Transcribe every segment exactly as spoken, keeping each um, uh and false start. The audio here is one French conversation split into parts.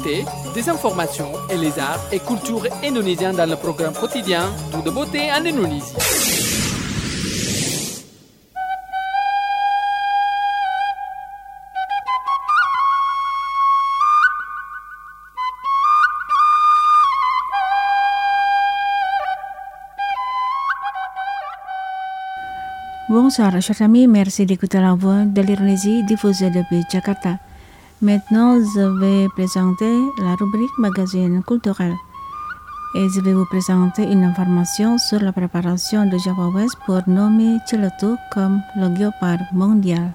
l'actualité, des informations et les arts et cultures indonésiens dans le programme quotidien Tout de beauté en Indonésie. Bonsoir, chers amis, merci d'écouter la voix de l'Indonésie diffusée depuis Jakarta. Maintenant, je vais présenter la rubrique magazine culturel et je vais vous présenter une information sur la préparation de Java West pour nommer Ciletuh comme le guépard mondial.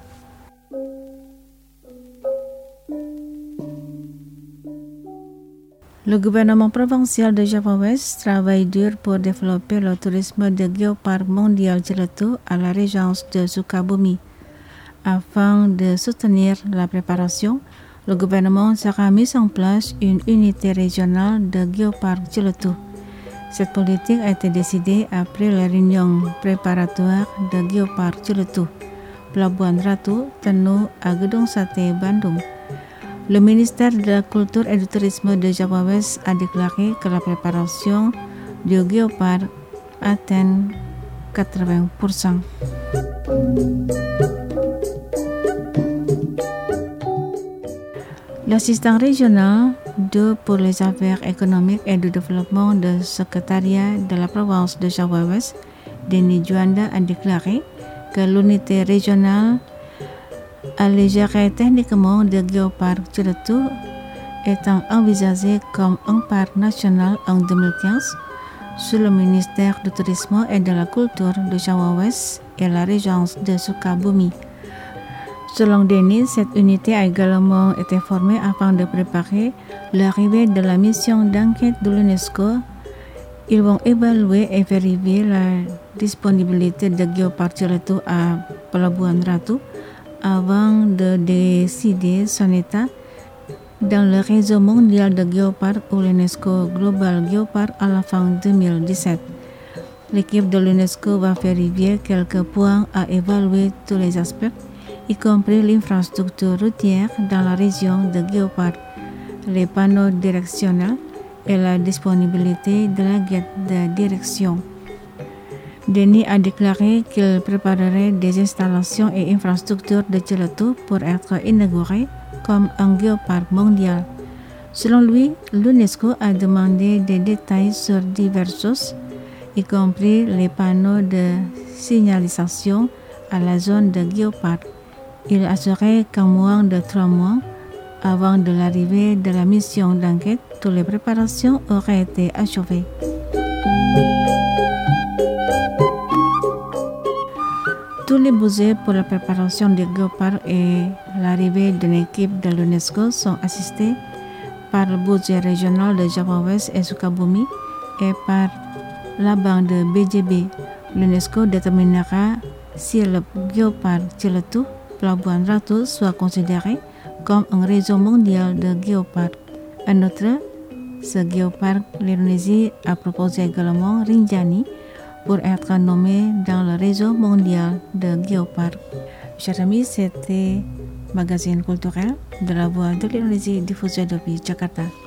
Le gouvernement provincial de Java West travaille dur pour développer le tourisme de guépard mondial Ciletuh à la régence de Sukabumi. Afin de soutenir la préparation, le gouvernement sera mis en place une unité régionale de guépard Ciletuh. Cette politique a été décidée après la réunion préparatoire de guépard Ciletuh, Pelabuhan Ratu, tenu à Gedung Sate, Bandung. Le ministère de la Culture et du Tourisme de Java West a déclaré que la préparation du guépard atteint quatre-vingts pour cent. L'assistant régional de pour les affaires économiques et du développement du secrétariat de la province de Java West, Denny Juanda, a déclaré que l'unité régionale allait gérer techniquement le guépard Ciletuh étant envisagé comme un parc national en deux mille quinze sous le ministère du Tourisme et de la Culture de Java West et la régence de Sukabumi. Selon Denny, cette unité a également été formée afin de préparer l'arrivée de la mission d'enquête de l'UNESCO. Ils vont évaluer et vérifier la disponibilité de guépard Ciletuh à Pelabuhan Ratu avant de décider son état dans le réseau mondial de guépards ou l'UNESCO Global Guépard à la fin deux mille dix-sept. L'équipe de l'UNESCO va vérifier quelques points à évaluer tous les aspects, y compris l'infrastructure routière dans la région de guépard, les panneaux directionnels et la disponibilité de la guide de direction. Denny a déclaré qu'il préparerait des installations et infrastructures de Ciletuh pour être inaugurées comme un guépard mondial. Selon lui, l'UNESCO a demandé des détails sur diverses choses, y compris les panneaux de signalisation à la zone de guépard. Il assurait qu'en moins de trois mois avant de l'arrivée de la mission d'enquête, toutes les préparations auraient été achevées. Tous les budgets pour la préparation des guépards et l'arrivée d'une équipe de l'UNESCO sont assistés par le budget régional de Java West et Sukabumi et par la banque de B J B. L'UNESCO déterminera si le guépard Ciletuh Pelabuhan Ratu soit considéré comme un réseau mondial de guépards. En outre, ce guépard, l'Indonésie a proposé également Rinjani pour être nommé dans le réseau mondial de guépards. Chers amis, c'était Magazine culturel de la Voix de l'Indonésie diffusé depuis Jakarta.